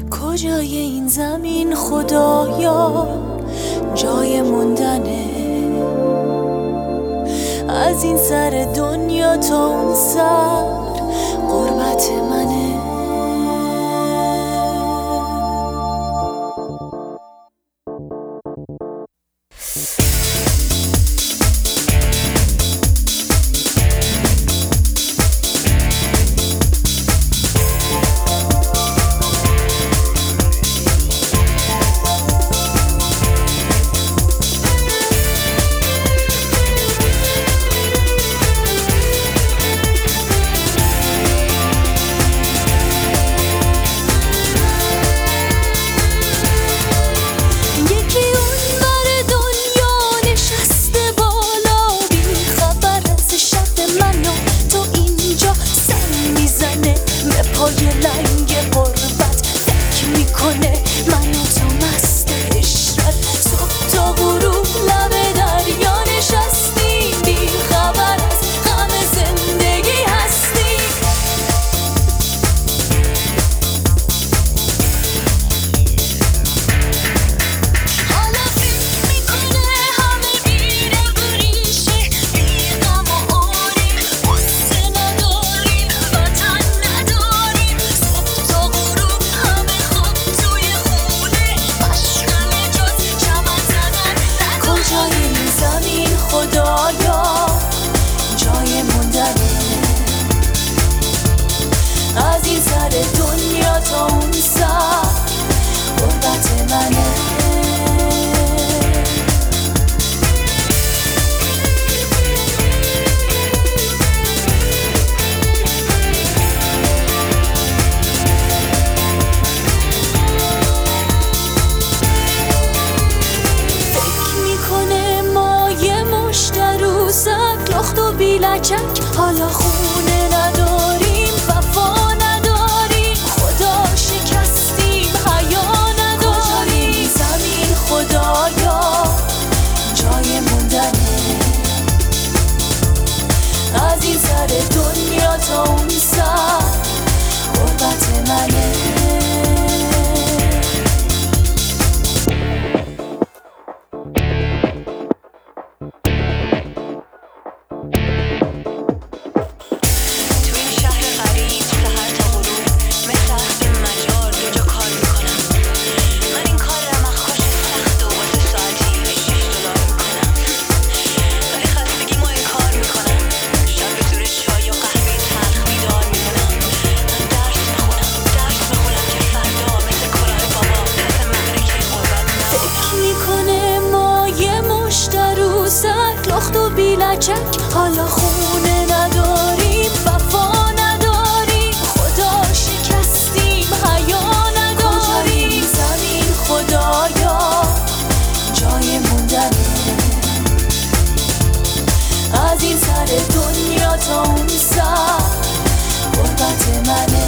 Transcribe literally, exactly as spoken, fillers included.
کجای این زمین خدایا جای موندنه، از این سر دنیا تا اون سر غربت منه. از این سر دنیا تا اون سر غربت منه. فکر میکنه ما یه مشت روزک لخت و بیلچک، حالا خونه نداریم، وفا نداریم، خدا شکستیم، حیا نداریم. زمین خدایا جای موندنه، از این سر دنیا تا اون سر غربت منه. لخت و بیلچک، حالا خونه نداریم، وفا نداریم، خدا شکستیم، حیا نداریم. زمین خدایا جای موندنه، از این سر دنیا تا اون سر غربت منه.